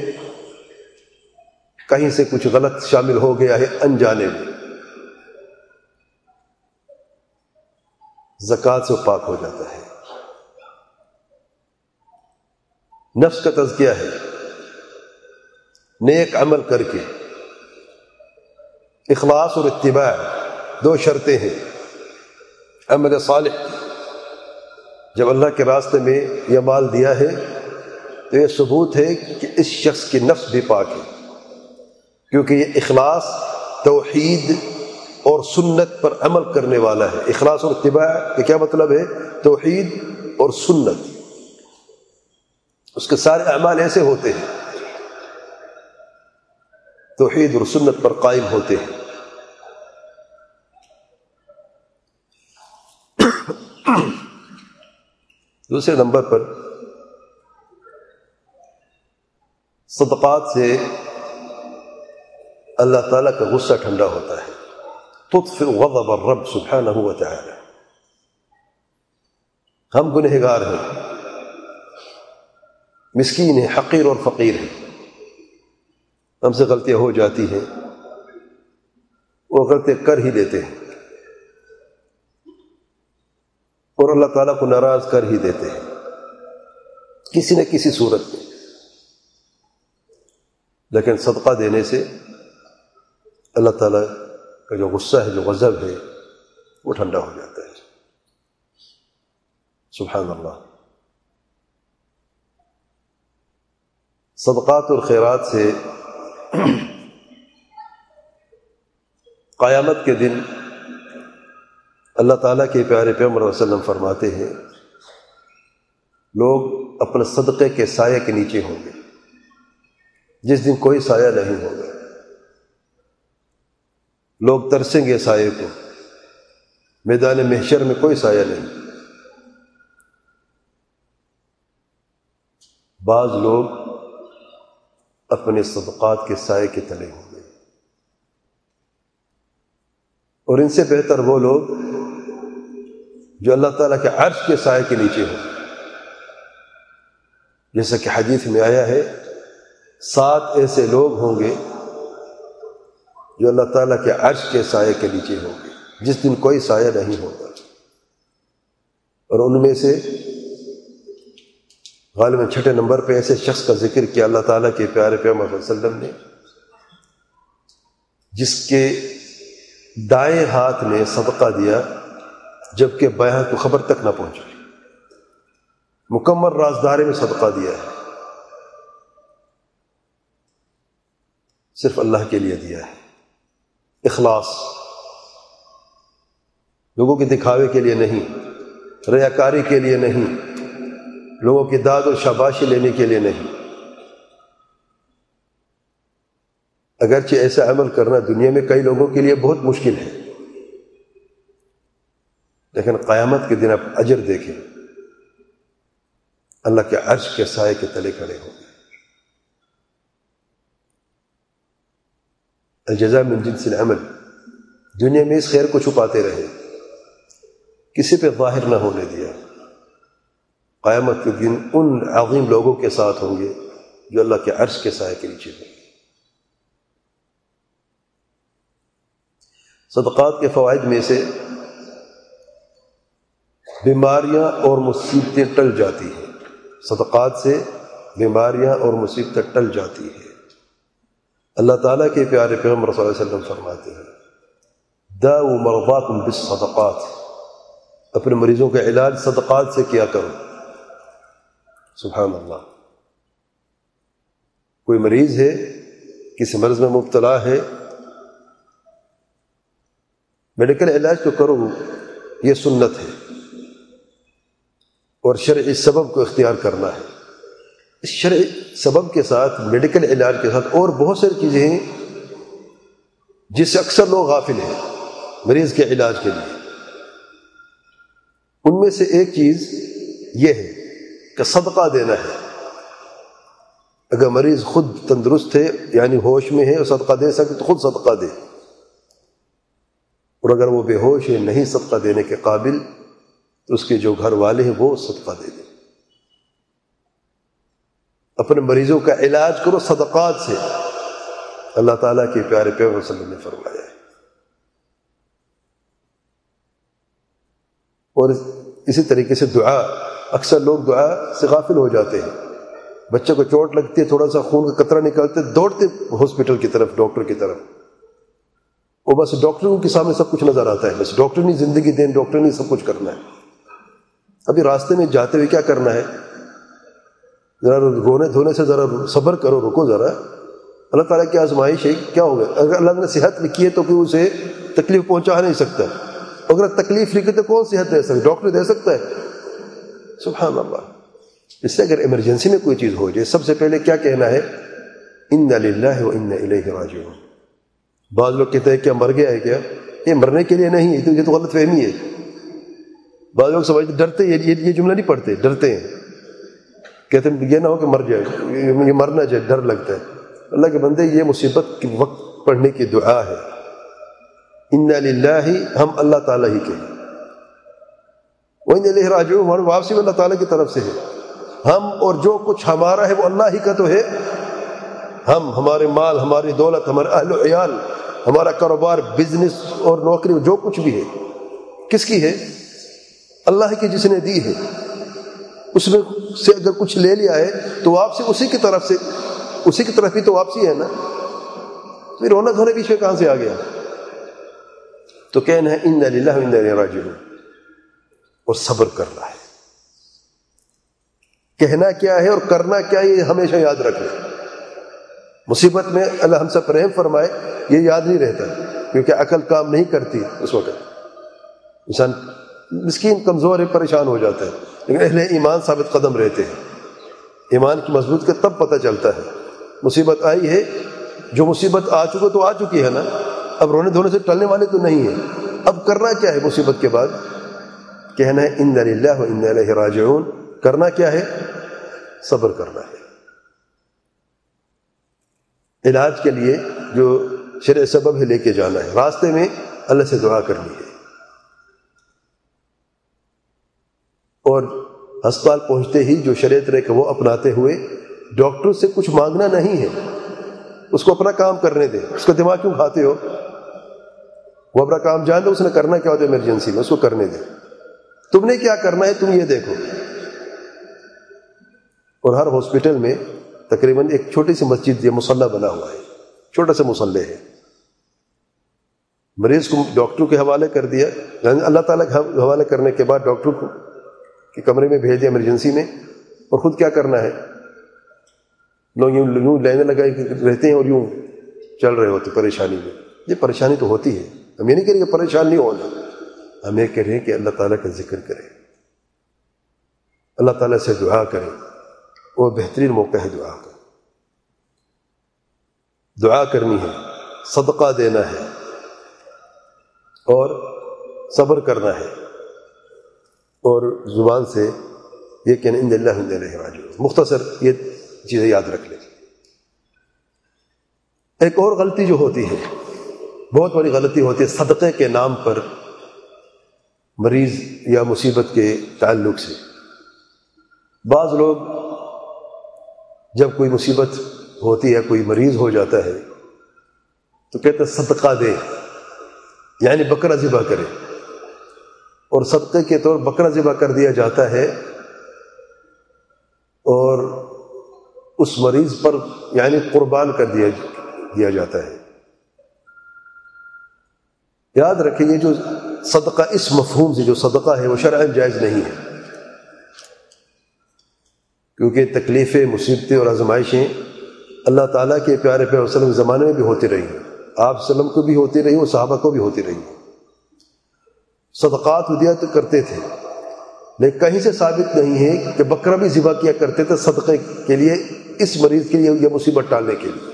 کہیں سے کچھ غلط شامل ہو گیا ہے انجانے میں، زکوٰۃ سے پاک ہو جاتا ہے۔ نفس کا تزکیہ ہے، نیک عمل کر کے، اخلاص اور اتباع دو شرطیں ہیں عمل صالح۔ جب اللہ کے راستے میں یہ مال دیا ہے تو یہ ثبوت ہے کہ اس شخص کی نفس بھی پاک ہے، کیونکہ یہ اخلاص، توحید اور سنت پر عمل کرنے والا ہے۔ اخلاص اور اتباع کا کیا مطلب ہے؟ توحید اور سنت، اس کے سارے اعمال ایسے ہوتے ہیں، توحید اور سنت پر قائم ہوتے ہیں۔ دوسرے نمبر پر صدقات سے اللہ تعالیٰ کا غصہ ٹھنڈا ہوتا ہے، تطفئ غضب الرب سبحانہ وتعالی۔ ہم گنہگار ہیں، مسکین ہیں، حقیر اور فقیر ہیں، ہم سے غلطیاں ہو جاتی ہیں، وہ غلطیاں کر ہی لیتے ہیں اور اللہ تعالیٰ کو ناراض کر ہی دیتے ہیں کسی نہ کسی صورت میں۔ لیکن صدقہ دینے سے اللہ تعالیٰ کا جو غصہ ہے، جو غضب ہے، وہ ٹھنڈا ہو جاتا ہے۔ سبحان اللہ۔ صدقات اور خیرات سے قیامت کے دن اللہ تعالیٰ کے پیارے پیغمبر صلی اللہ علیہ وسلم فرماتے ہیں، لوگ اپنے صدقے کے سائے کے نیچے ہوں گے، جس دن کوئی سایہ نہیں ہوگا۔ لوگ ترسیں گے سائے کو، میدان محشر میں کوئی سایہ نہیں۔ بعض لوگ اپنے صدقات کے سائے کے تلے ہوں گے، اور ان سے بہتر وہ لوگ جو اللہ تعالیٰ کے عرش کے سائے کے نیچے ہوں، جیسا کہ حدیث میں آیا ہے، سات ایسے لوگ ہوں گے جو اللہ تعالیٰ کے عرش کے سائے کے نیچے ہوں گے، جس دن کوئی سایہ نہیں ہوگا۔ اور ان میں سے غالباً چھٹے نمبر پہ ایسے شخص کا ذکر کیا اللہ تعالیٰ کے پیارے پیغمبر صلی اللہ علیہ وسلم نے، جس کے دائیں ہاتھ نے صدقہ دیا جبکہ بائیں ہاتھ کو خبر تک نہ پہنچی، مکمل رازداری میں صدقہ دیا ہے، صرف اللہ کے لیے دیا ہے، اخلاص، لوگوں کے دکھاوے کے لیے نہیں، ریاکاری کے لیے نہیں، لوگوں کی داد و شاباشی لینے کے لیے نہیں۔ اگرچہ ایسا عمل کرنا دنیا میں کئی لوگوں کے لیے بہت مشکل ہے، لیکن قیامت کے دن آپ اجر دیکھیں، اللہ کے عرش کے سائے کے تلے کھڑے ہوں گے۔ الجزاء من جنس العمل۔ دنیا میں اس خیر کو چھپاتے رہے، کسی پہ ظاہر نہ ہونے دیا، قیامت کے دن ان عظیم لوگوں کے ساتھ ہوں گے جو اللہ کے عرش کے سائے کے نیچے ہوں گے۔ صدقات کے فوائد میں سے بیماریاں اور مصیبتیں ٹل جاتی ہیں، صدقات سے بیماریاں اور مصیبتیں ٹل جاتی ہیں۔ اللہ تعالیٰ کے پیارے پیغمبر صلی اللہ علیہ وسلم فرماتے ہیں، داؤ مرضاکم بالصدقات، اپنے مریضوں کا علاج صدقات سے کیا کرو۔ سبحان اللہ۔ کوئی مریض ہے کسی مرض میں مبتلا ہے، میڈیکل علاج تو کرو، یہ سنت ہے، اور شرعی سبب کو اختیار کرنا ہے۔ اس شرعی سبب کے ساتھ، میڈیکل علاج کے ساتھ اور بہت ساری چیزیں ہیں جس سے اکثر لوگ غافل ہیں مریض کے علاج کے لیے۔ ان میں سے ایک چیز یہ ہے کہ صدقہ دینا ہے۔ اگر مریض خود تندرست ہے، یعنی ہوش میں ہے اور صدقہ دے سکتے تو خود صدقہ دے، اور اگر وہ بے ہوش ہے، نہیں صدقہ دینے کے قابل، تو اس کے جو گھر والے ہیں وہ صدقہ دے دیں۔ اپنے مریضوں کا علاج کرو صدقات سے، اللہ تعالیٰ کے پیارے پیغمبر صلی اللہ علیہ وسلم نے فرمایا ہے۔ اور اسی طریقے سے دعا، اکثر لوگ دعا سے غافل ہو جاتے ہیں۔ بچے کو چوٹ لگتی ہے، تھوڑا سا خون کا قطرہ نکلتے، دوڑتے ہاسپٹل کی طرف، ڈاکٹر کی طرف، وہ بس ڈاکٹروں کے سامنے سب کچھ نظر آتا ہے، بس ڈاکٹر نہیں زندگی دیں، ڈاکٹر نہیں سب کچھ کرنا ہے۔ ابھی راستے میں جاتے ہوئے کیا کرنا ہے؟ ذرا رونے دھونے سے ذرا صبر کرو، رکو ذرا، اللہ تعالیٰ کی آزمائش ہے، کیا ہوگا؟ اگر اللہ نے صحت لکھی ہے تو کوئی اسے تکلیف پہنچا نہیں سکتا، اگر تکلیف لکھی تو کون صحت دے سکتا؟ ڈاکٹر دے سکتا ہے؟ سبحان اللہ۔ اس سے اگر ایمرجنسی میں کوئی چیز ہو جائے، سب سے پہلے کیا کہنا ہے؟ انا للہ و انا الیہ راجعون۔ بعض لوگ کہتے ہیں کیا مر گیا ہے کیا؟ یہ مرنے کے لیے نہیں ہے، یہ تو غلط فہمی ہے۔ بعض لوگ سمجھتے ڈرتے، یہ جملہ نہیں پڑھتے، ڈرتے ہیں، کہتے ہیں یہ نہ ہو کہ مر جائے، یہ مرنا جائے، ڈر لگتا ہے۔ اللہ کے بندے، یہ مصیبت کے وقت پڑھنے کی دعا ہے۔ انا للہ، ہم اللہ تعالیٰ ہی کے، و انا الیہ راجعون، ہماری واپسی میں اللہ تعالیٰ کی طرف سے ہے۔ ہم اور جو کچھ ہمارا ہے وہ اللہ ہی کا تو ہے۔ ہم، ہمارے مال، ہماری دولت، ہمارے اہل و عیال، ہمارا کاروبار، بزنس اور نوکری، جو کچھ بھی ہے، کس کی ہے؟ اللہ کی، جس نے دی ہے۔ اس میں سے اگر کچھ لے لیا ہے تو واپسی اسی کی طرف سے، اسی کی طرف ہی تو واپسی ہے نا۔ پھر رونا دھونا پیچھے کہاں سے آ گیا؟ تو کہنا ہے انا للہ و انا الیہ راجعون، اور صبر کرنا ہے۔ کہنا کیا ہے اور کرنا کیا ہے، یہ ہمیشہ یاد رکھنا۔ مصیبت میں اللہ ہم سب پر رحم فرمائے، یہ یاد نہیں رہتا، کیونکہ عقل کام نہیں کرتی اس وقت، انسان مسکین کمزور ہے، پریشان ہو جاتا ہے۔ لیکن اہل ایمان ثابت قدم رہتے ہیں، ایمان کی مضبوط کا تب پتہ چلتا ہے۔ مصیبت آئی ہے، جو مصیبت آ چکے تو آ چکی ہے نا، اب رونے دھونے سے ٹلنے والے تو نہیں ہے۔ اب کرنا کیا ہے مصیبت کے بعد؟ کہنا ہے انا للہ و انا الیہ راجعون۔ کرنا کیا ہے؟ صبر کرنا ہے۔ علاج کے لیے جو شرع سبب ہے لے کے جانا ہے، راستے میں اللہ سے دعا کرنی ہے، اور ہسپتال پہنچتے ہی جو شریعت رہے کہ وہ اپناتے ہوئے ڈاکٹر سے کچھ مانگنا نہیں ہے، اس کو اپنا کام کرنے دیں۔ اس کا دماغ کیوں کھاتے ہو؟ وہ اپنا کام جان دے، اس نے کرنا کیا ہوتا ہے ایمرجنسی میں، اس کو کرنے دیں۔ تم نے کیا کرنا ہے، تم یہ دیکھو۔ اور ہر ہاسپٹل میں تقریباً ایک چھوٹی سی مسجد یا مصلی بنا ہوا ہے، چھوٹا سا مصلی ہے۔ مریض کو ڈاکٹر کے حوالے کر دیا، یعنی اللہ تعالیٰ کے حوالے کرنے کے بعد ڈاکٹر کو کے کمرے میں بھیج دیا ایمرجنسی میں، اور خود کیا کرنا ہے؟ لوگ یوں یوں لائنیں لگائے رہتے ہیں اور یوں چل رہے ہوتے پریشانی میں۔ یہ پریشانی تو ہوتی ہے، ہم یہ نہیں کہہ رہے کہ پریشان نہیں ہونا، ہم یہ کہہ رہے ہیں کہ اللہ تعالیٰ کا ذکر کریں، اللہ تعالیٰ سے دعا کریں، وہ بہترین موقع ہے دعا کا۔ دعا کرنی ہے، صدقہ دینا ہے، اور صبر کرنا ہے، اور زبان سے یہ کہنا ان اللہ انا الیہ راجعون۔ مختصر یہ چیزیں یاد رکھ لیں۔ ایک اور غلطی جو ہوتی ہے، بہت بڑی غلطی ہوتی ہے، صدقے کے نام پر مریض یا مصیبت کے تعلق سے۔ بعض لوگ جب کوئی مصیبت ہوتی ہے، کوئی مریض ہو جاتا ہے، تو کہتے ہیں صدقہ دے، یعنی بکرا ذبح کرے، اور صدقے کے طور بکرا ذبح کر دیا جاتا ہے، اور اس مریض پر یعنی قربان کر دیا دیا جاتا ہے۔ یاد رکھیں، یہ جو صدقہ اس مفہوم سے جو صدقہ ہے وہ شرعاً جائز نہیں ہے، کیونکہ تکلیفیں، مصیبتیں اور آزمائشیں اللہ تعالیٰ کے پیارے پیغمبر صلی اللہ علیہ وسلم کے زمانے میں بھی ہوتی رہی، آپ صلی اللہ علیہ وسلم کو بھی ہوتی رہی اور صحابہ کو بھی ہوتی رہی۔ صدقات ودیات کرتے تھے، لیکن کہیں سے ثابت نہیں ہے کہ بکرا بھی ذبح کیا کرتے تھے صدقے کے لیے، اس مریض کے لیے یا مصیبت ٹالنے کے لیے۔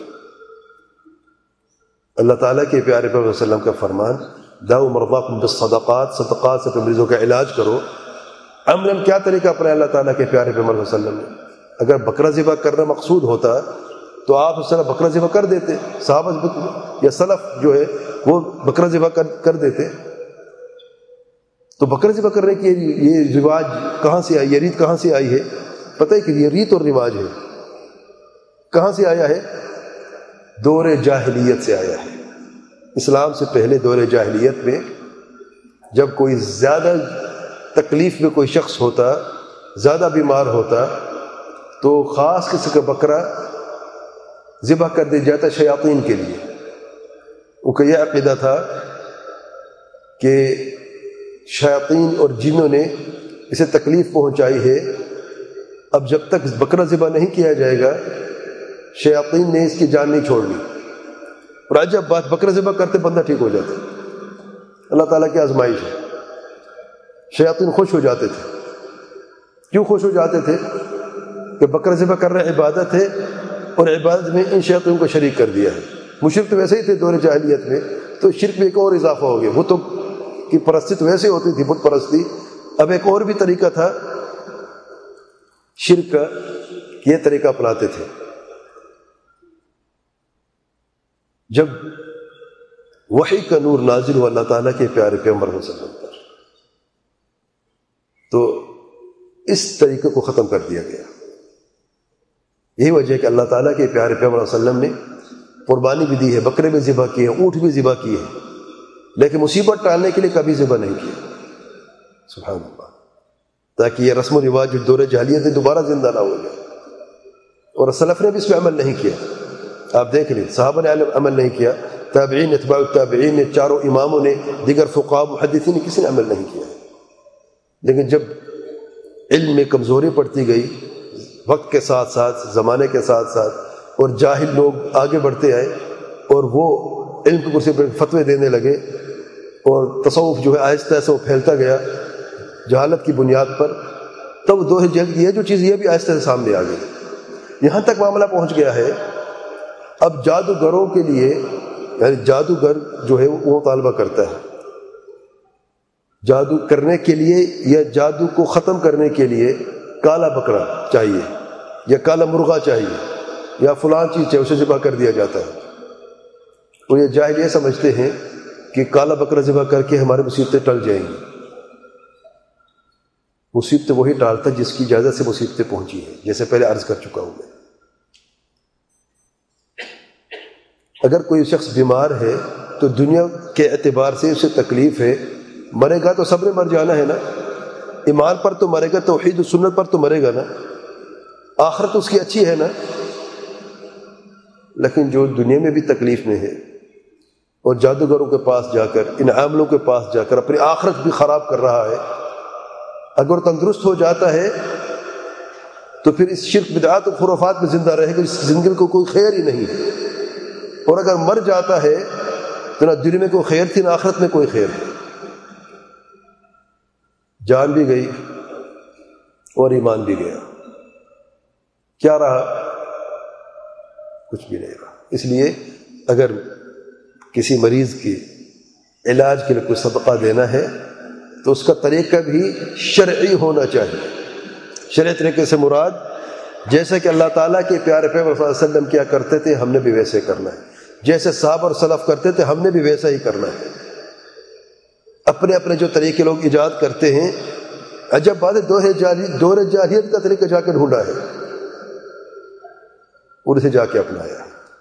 اللہ تعالیٰ کے پیارے پیغمبر صلی اللہ علیہ وسلم کا فرمان، دعوا مرضاکم بالصدقات، صدقات سے مریضوں کا علاج کرو۔ عملاً کیا طریقہ اپنا اللہ تعالیٰ کے پیارے پیغمبر صلی اللہ علیہ وسلم نے؟ اگر بکرا ذبح کرنا مقصود ہوتا تو آپ اس طرح بکرا ذبح کر دیتے، صحابہ یا سلف جو ہے وہ بکرا ذبح کر دیتے۔ تو بکرا ذبح کرنے کی یہ رواج کہاں سے آئی، یہ ریت کہاں سے آئی ہے؟ پتہ ہے کہ یہ ریت اور رواج ہے کہاں سے آیا ہے؟ دور جاہلیت سے آیا ہے۔ اسلام سے پہلے دور جاہلیت میں جب کوئی زیادہ تکلیف میں کوئی شخص ہوتا، زیادہ بیمار ہوتا، تو خاص قسم کا بکرا ذبح کر دیا جاتا شیاطین کے لیے۔ ان کا یہ عقیدہ تھا کہ شیاطین اور جنوں نے اسے تکلیف پہنچائی ہے، اب جب تک بکرا ذبح نہیں کیا جائے گا شیاطین نے اس کی جان نہیں چھوڑنی۔ اور عجب بات، بکرا ذبح کرتے بندہ ٹھیک ہو جاتا۔ اللہ تعالیٰ کی آزمائش ہے۔ شیاطین خوش ہو جاتے تھے۔ کیوں خوش ہو جاتے تھے؟ کہ بکرا ذبح کر رہے عبادت ہے اور عبادت میں ان شیاطین کو شریک کر دیا ہے۔ مشرک تو ویسے ہی تھے دور جاہلیت میں، تو شرک میں ایک اور اضافہ ہو گیا۔ بتوں کی پرستی تو ویسے ہوتی تھی، بت پرستی، اب ایک اور بھی طریقہ تھا شرک کا، یہ طریقہ اپناتے تھے۔ جب وحی کا نور نازل ہوا اللہ تعالیٰ کے پیارے پیغمبر صلی اللہ علیہ وسلم پر، تو اس طریقے کو ختم کر دیا گیا۔ یہی وجہ ہے کہ اللہ تعالیٰ کے پیارے پیغمبر صلی اللہ علیہ وسلم نے قربانی بھی دی ہے، بکرے بھی ذبح کیے ہیں، اونٹ بھی ذبح کیے ہیں، لیکن مصیبت ٹالنے کے لیے کبھی ذبح نہیں کیا۔ سبحان اللہ، تاکہ یہ رسم و رواج جو دور جاہلیت ہے دوبارہ زندہ نہ ہو جائے۔ اور سلف نے بھی اس پہ عمل نہیں کیا۔ آپ دیکھ لیں، صحابہ نے عمل نہیں کیا، تابعین، اتباع التابعین نے، چاروں اماموں نے، دیگر فقہاء محدثین نے، کسی نے عمل نہیں کیا۔ لیکن جب علم میں کمزوری پڑتی گئی وقت کے ساتھ ساتھ، زمانے کے ساتھ ساتھ، اور جاہل لوگ آگے بڑھتے آئے اور وہ علم کی کرسی پر فتوے دینے لگے، اور تصوف جو ہے آہستہ آہستہ وہ پھیلتا گیا جہالت کی بنیاد پر، تب دو جلد یہ جو چیز یہ بھی آہستہ سے سامنے آ گئی۔ یہاں تک معاملہ پہنچ گیا ہے اب جادوگروں کے لیے، یعنی جادوگر جو ہے وہ مطالبہ کرتا ہے جادو کرنے کے لیے یا جادو کو ختم کرنے کے لیے کالا بکرا چاہیے یا کالا مرغا چاہیے یا فلان چیز چاہیے، اسے ذبح کر دیا جاتا ہے۔ اور یہ جاہل یہ سمجھتے ہیں کہ کالا بکرا ذبح کر کے ہماری مصیبتیں ٹل جائیں گی۔ مصیبتیں وہی ٹالتا جس کی اجازت سے مصیبتیں پہنچی ہیں، جیسے پہلے عرض کر چکا ہوں میں۔ اگر کوئی شخص بیمار ہے تو دنیا کے اعتبار سے اسے تکلیف ہے، مرے گا تو سب نے مر جانا ہے نا، ایمان پر تو مرے گا، توحید و سنت پر تو مرے گا نا، آخرت اس کی اچھی ہے نا۔ لیکن جو دنیا میں بھی تکلیف میں ہے اور جادوگروں کے پاس جا کر، ان عاملوں کے پاس جا کر اپنی آخرت بھی خراب کر رہا ہے، اگر تندرست ہو جاتا ہے تو پھر اس شرک بدعات و خرافات میں زندہ رہے گا، اس زندگی کو کوئی خیر ہی نہیں ہے۔ اور اگر مر جاتا ہے تو نہ دنیا میں کوئی خیر تھی نہ آخرت میں کوئی خیر ہے، جان بھی گئی اور ایمان بھی گیا، کیا رہا؟ کچھ بھی نہیں رہا۔ اس لیے اگر کسی مریض کے علاج کے لیے کوئی صدقہ دینا ہے تو اس کا طریقہ بھی شرعی ہونا چاہیے۔ شرعی طریقے سے مراد جیسے کہ اللہ تعالیٰ کے پیارے پیغمبر صلی اللہ علیہ وسلم کیا کرتے تھے ہم نے بھی ویسے کرنا ہے، جیسے صحابہ اور سلف کرتے تھے ہم نے بھی ویسا ہی کرنا ہے۔ اپنے اپنے جو طریقے لوگ ایجاد کرتے ہیں، عجب بات ہے، دور جاہلیت کا طریقہ جا کے ڈھونڈا ہے اور اسے جا کے اپنایا ہے۔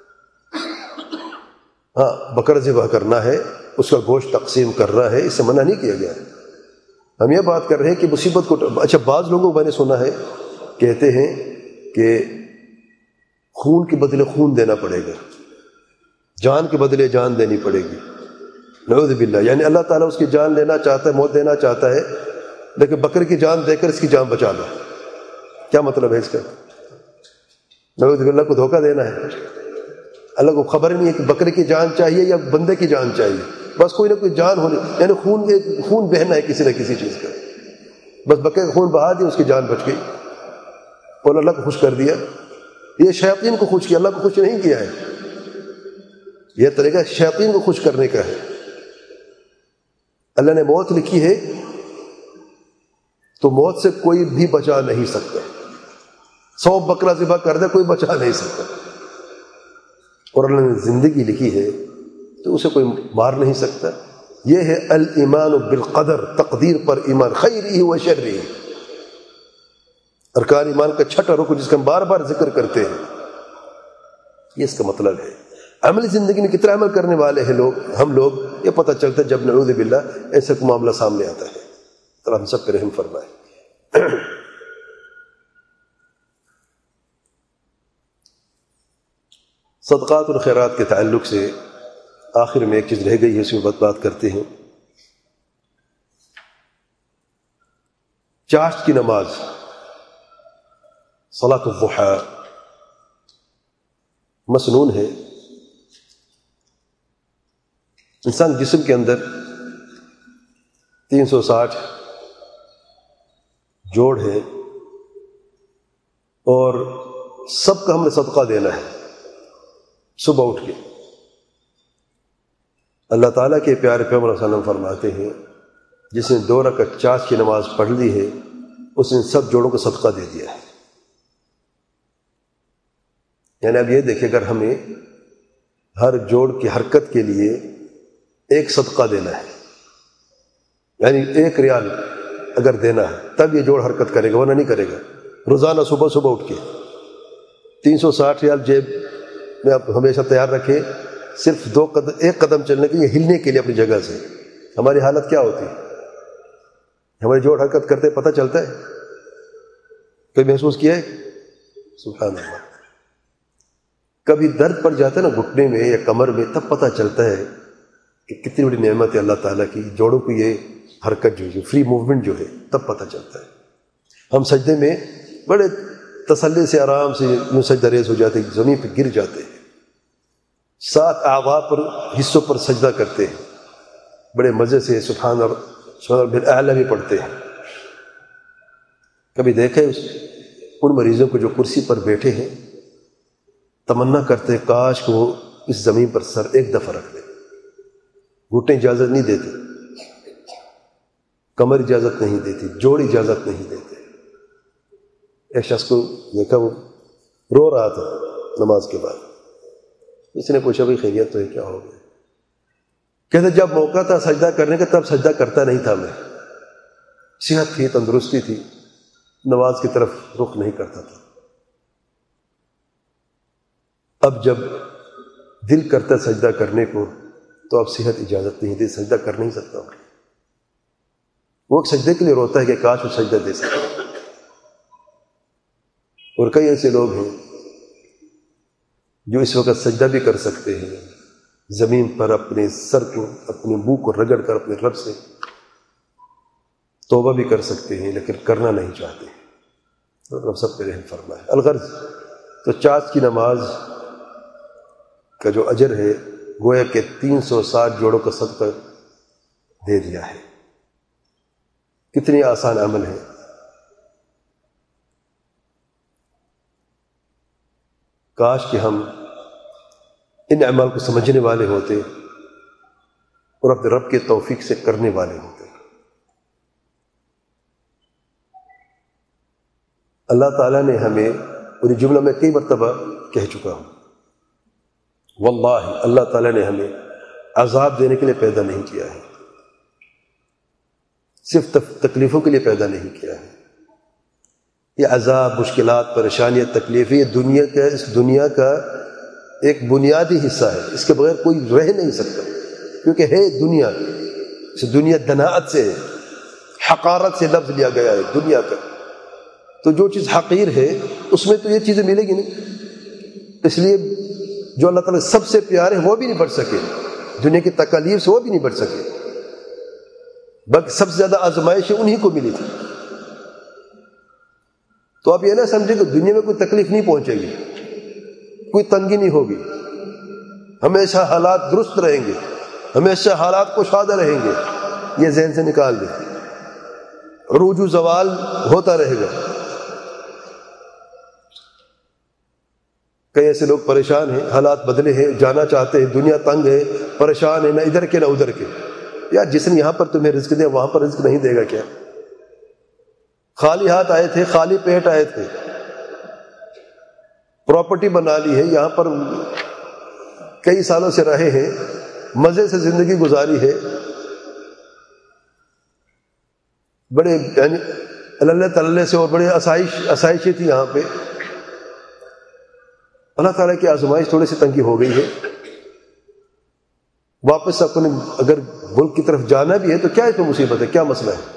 ہاں، بکرا ذبح کرنا ہے، اس کا گوشت تقسیم کرنا ہے، اس سے منع نہیں کیا گیا ہے۔ ہم یہ بات کر رہے ہیں کہ مصیبت کو، اچھا بعض لوگوں کو میں نے سنا ہے کہتے ہیں کہ خون کے بدلے خون دینا پڑے گا، جان کے بدلے جان دینی پڑے گی، نعوذ باللہ۔ یعنی اللہ تعالیٰ اس کی جان لینا چاہتا ہے، موت دینا چاہتا ہے، لیکن بکرے کی جان دے کر اس کی جان بچا لو۔ کیا مطلب ہے اس کا؟ نعوذ باللہ کو دھوکہ دینا ہے. اللہ کو خبر نہیں ہے کہ بکرے کی جان چاہیے یا بندے کی جان چاہیے، بس کوئی نہ کوئی جان ہونی، یعنی خون خون بہنا ہے کسی نہ کسی چیز کا، بس بکرے کا خون بہا دیا، اس کی جان بچ گئی اور اللہ کو خوش کر دیا. یہ شیاطین کو خوش کیا، اللہ کو خوش نہیں کیا ہے. یہ طریقہ شیاطین کو خوش کرنے کا ہے. اللہ نے موت لکھی ہے تو موت سے کوئی بھی بچا نہیں سکتا. سو بکرا ذبح کر دے کوئی بچا نہیں سکتا. اور اللہ نے زندگی لکھی ہے تو اسے کوئی مار نہیں سکتا. یہ ہے الایمان بالقدر، تقدیر پر ایمان، خیرہ و شرہ. ارکان ایمان کا چھٹا رکن جس کا ہم بار بار ذکر کرتے ہیں، یہ اس کا مطلب ہے. عملی زندگی میں کتنا عمل کرنے والے ہیں لوگ، ہم لوگ، یہ پتہ چلتا ہے جب نعوذ باللہ ایسا کوئی معاملہ سامنے آتا ہے. اللہ ہم سب پہ رحم فرمائے. صدقات اور خیرات کے تعلق سے آخر میں ایک چیز رہ گئی ہے، اس میں بات کرتے ہیں. چاشت کی نماز، صلاۃ الضحیٰ، مسنون ہے. انسان جسم کے اندر تین سو ساٹھ جوڑ ہے اور سب کا ہم نے صدقہ دینا ہے. صبح اٹھ کے اللہ تعالیٰ کے پیارے پیغمبر صلی اللہ علیہ وسلم فرماتے ہیں جس نے دو رکعت چاشت کی نماز پڑھ لی ہے اس نے سب جوڑوں کو صدقہ دے دیا ہے. یعنی اب یہ دیکھیں اگر ہمیں ہر جوڑ کی حرکت کے لیے ایک صدقہ دینا ہے، یعنی ایک ریال اگر دینا ہے تب یہ جوڑ حرکت کرے گا، ورنہ نہیں کرے گا. روزانہ صبح صبح اٹھ کے تین سو ساٹھ ریال جیب میں آپ ہمیشہ تیار رکھیں، صرف دو قدم ایک قدم چلنے کے لیے، ہلنے کے لیے اپنی جگہ سے. ہماری حالت کیا ہوتی ہے؟ ہماری جوڑ حرکت کرتے پتہ چلتا ہے؟ کوئی محسوس کیا ہے؟ سبحان اللہ. کبھی درد پڑ جاتا ہے نا گھٹنے میں یا کمر میں، تب پتہ چلتا ہے کہ کتنی بڑی نعمت ہے اللہ تعالیٰ کی. جوڑوں کی یہ حرکت جو ہے، فری موومنٹ جو ہے، تب پتہ چلتا ہے. ہم سجدے میں بڑے تسلی سے آرام سے یوں سجدہ ریز ہو جاتے ہیں، زمین پہ گر جاتے ہیں، سات اعضاء پر حصوں پر سجدہ کرتے ہیں، بڑے مزے سے سبحان اور سبحان بالأعلی بھی پڑھتے ہیں. کبھی دیکھے ان مریضوں کو جو کرسی پر بیٹھے ہیں، تمنا کرتے کاش کو اس زمین پر سر ایک دفعہ رکھ دے. گھٹنے اجازت نہیں دیتے، کمر اجازت نہیں دیتی، جوڑ اجازت نہیں دیتے. ایک شخص کو دیکھا وہ رو رہا تھا نماز کے بعد. اس نے پوچھا بھائی خیریت تو ہے، کیا ہو گیا؟ کہتے جب موقع تھا سجدہ کرنے کا تب سجدہ کرتا نہیں تھا، میں صحت تھی، تندرستی تھی، نماز کی طرف رخ نہیں کرتا تھا. اب جب دل کرتا سجدہ کرنے کو تو اب صحت اجازت نہیں دے، سجدہ کر نہیں سکتا ہوں. وہ ایک سجدے کے لیے روتا ہے کہ کاش وہ سجدہ دے سکتا. اور کئی ایسے لوگ ہیں جو اس وقت سجدہ بھی کر سکتے ہیں، زمین پر اپنے سر کو، اپنے منہ کو رگڑ کر اپنے رب سے توبہ بھی کر سکتے ہیں، لیکن کرنا نہیں چاہتے. رب سب پہ رحم فرمائے. الغرض تو چاشت کی نماز کا جو اجر ہے گویا کہ تین سو ساٹھ جوڑوں کا صدقہ دے دیا ہے. کتنی آسان عمل ہے. کاش کہ ہم ان اعمال کو سمجھنے والے ہوتے اور اپنے رب کے توفیق سے کرنے والے ہوتے. اللہ تعالیٰ نے ہمیں، اور یہ جملہ میں کئی مرتبہ کہہ چکا ہوں، واللہ اللہ تعالیٰ نے ہمیں عذاب دینے کے لیے پیدا نہیں کیا ہے، صرف تکلیفوں کے لیے پیدا نہیں کیا ہے. یہ عذاب، مشکلات، پریشانیاں، تکلیفیں یہ دنیا کا اس دنیا کا ایک بنیادی حصہ ہے. اس کے بغیر کوئی رہ نہیں سکتا، کیونکہ ہے دنیا. اس دنیا دناعت سے، حقارت سے لفظ لیا گیا ہے دنیا کا. تو جو چیز حقیر ہے اس میں تو یہ چیزیں ملے گی نہیں. اس لیے جو اللہ تعالیٰ سب سے پیارے وہ بھی نہیں بڑھ سکے، دنیا کی تکالیف سے وہ بھی نہیں بڑھ سکے، بلکہ سب سے زیادہ آزمائش انہی کو ملی تھی. تو آپ یہ نہ سمجھیں کہ دنیا میں کوئی تکلیف نہیں پہنچے گی، کوئی تنگی نہیں ہوگی، ہمیشہ حالات درست رہیں گے، ہمیشہ حالات کشادہ رہیں گے، یہ ذہن سے نکال دیں۔ عروج و زوال ہوتا رہے گا۔ کئی ایسے لوگ پریشان ہیں، حالات بدلے ہیں، جانا چاہتے ہیں، دنیا تنگ ہے، پریشان ہے، نہ ادھر کے نہ ادھر کے۔ یار جس نے یہاں پر تمہیں رزق دیا وہاں پر رزق نہیں دے گا کیا؟ خالی ہاتھ آئے تھے، خالی پیٹ آئے تھے، پراپرٹی بنا لی ہے، یہاں پر کئی سالوں سے رہے ہیں، مزے سے زندگی گزاری ہے، بڑے یعنی اللہ تعالی سے، اور بڑے آسائش آسائشیں تھی یہاں پہ۔ اللہ تعالیٰ کی آزمائش تھوڑی سی تنگی ہو گئی ہے، واپس اپنے اگر ملک کی طرف جانا بھی ہے تو کیا اس میں مصیبت ہے، کیا مسئلہ ہے؟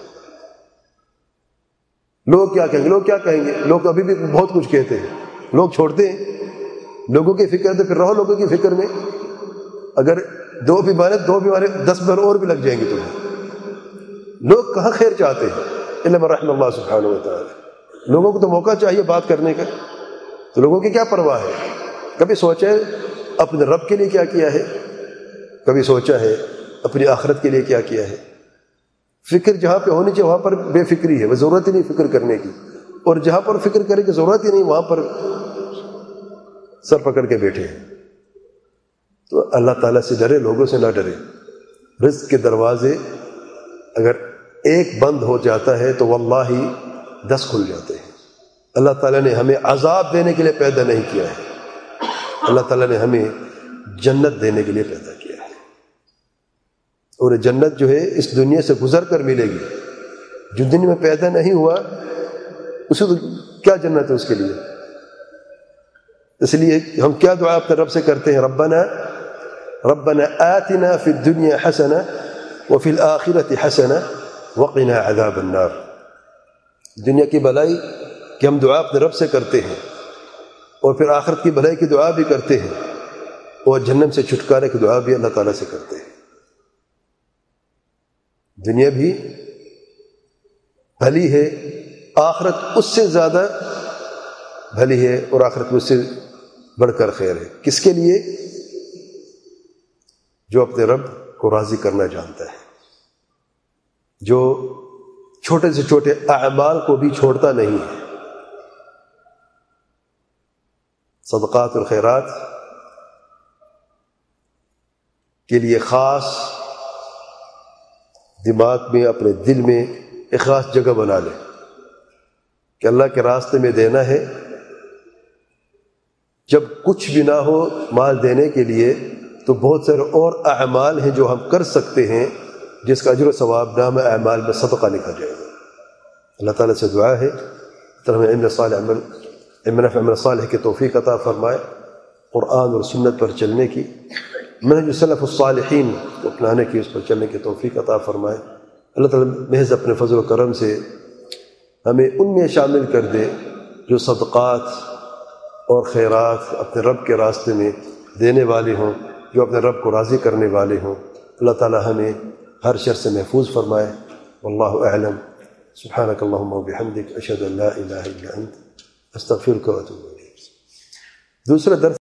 لوگ کیا کہیں گے، لوگ کیا کہیں گے، لوگ ابھی بھی بہت کچھ کہتے ہیں، لوگ چھوڑتے ہیں لوگوں کی فکر، تو پھر رہو لوگوں کی فکر میں۔ اگر دو بیمارے دو بیمارے دس بار اور بھی لگ جائیں گے تمہیں۔ لوگ کہاں خیر چاہتے ہیں، الا من رحم اللہ سبحانہ و تعالی۔ لوگوں کو تو موقع چاہیے بات کرنے کا، تو لوگوں کی کیا پرواہ ہے؟ کبھی سوچا ہے اپنے رب کے لیے کیا کیا ہے؟ کبھی سوچا ہے اپنی آخرت کے لیے کیا کیا ہے؟ فکر جہاں پہ ہونی چاہیے وہاں پر بے فکری ہے، وہ ضرورت ہی نہیں فکر کرنے کی، اور جہاں پر فکر کرنے کی ضرورت ہی نہیں وہاں پر سر پکڑ کے بیٹھے ہیں۔ تو اللہ تعالیٰ سے ڈرے، لوگوں سے نہ ڈرے۔ رزق کے دروازے اگر ایک بند ہو جاتا ہے تو واللہ دس کھل جاتے ہیں۔ اللہ تعالیٰ نے ہمیں عذاب دینے کے لیے پیدا نہیں کیا ہے، اللہ تعالیٰ نے ہمیں جنت دینے کے لیے پیدا کیا ہے، اور جنت جو ہے اس دنیا سے گزر کر ملے گی۔ جو دنیا میں پیدا نہیں ہوا اسے تو کیا جنت ہے اس کے لیے؟ اس لیے ہم کیا دعا اپنے رب سے کرتے ہیں؟ ربنا ربنا آتنا فی الدنیا حسنہ وفی الآخرۃ حسنہ وقنا عذاب النار۔ دنیا کی بھلائی کہ ہم دعا اپنے رب سے کرتے ہیں، اور پھر آخرت کی بھلائی کی دعا بھی کرتے ہیں، اور جہنم سے چھٹکارے کی دعا بھی اللہ تعالیٰ سے کرتے ہیں۔ دنیا بھی بھلی ہے، آخرت اس سے زیادہ بھلی ہے، اور آخرت اس سے بڑھ کر خیر ہے۔ کس کے لیے؟ جو اپنے رب کو راضی کرنا جانتا ہے، جو چھوٹے سے چھوٹے اعمال کو بھی چھوڑتا نہیں ہے۔ صدقات اور خیرات کے لیے خاص دماغ میں، اپنے دل میں ایک خاص جگہ بنا لے کہ اللہ کے راستے میں دینا ہے۔ جب کچھ بھی نہ ہو مال دینے کے لیے تو بہت سارے اور اعمال ہیں جو ہم کر سکتے ہیں، جس کا اجر و ثواب نامہ اعمال میں صدقہ لکھا جائے گا۔ اللہ تعالیٰ سے دعا ہے طرح علم صالح عمل علم عمل صالح کی توفیق عطا فرمائے، قرآن اور سنت پر چلنے کی، منہج سلف الصالحین کو اپنانے کی، اس پر چلنے کی توفیق عطا فرمائے۔ اللہ تعالیٰ محض اپنے فضل و کرم سے ہمیں ان میں شامل کر دے جو صدقات اور خیرات اپنے رب کے راستے میں دینے والے ہوں، جو اپنے رب کو راضی کرنے والے ہوں۔ اللہ تعالیٰ ہمیں ہر شر سے محفوظ فرمائے۔ واللہ اعلم۔ سبحانک اللہم و بحمدک، اشہد ان لا الہ الا انت، استغفرک و اتوب الیک۔ دوسرا درس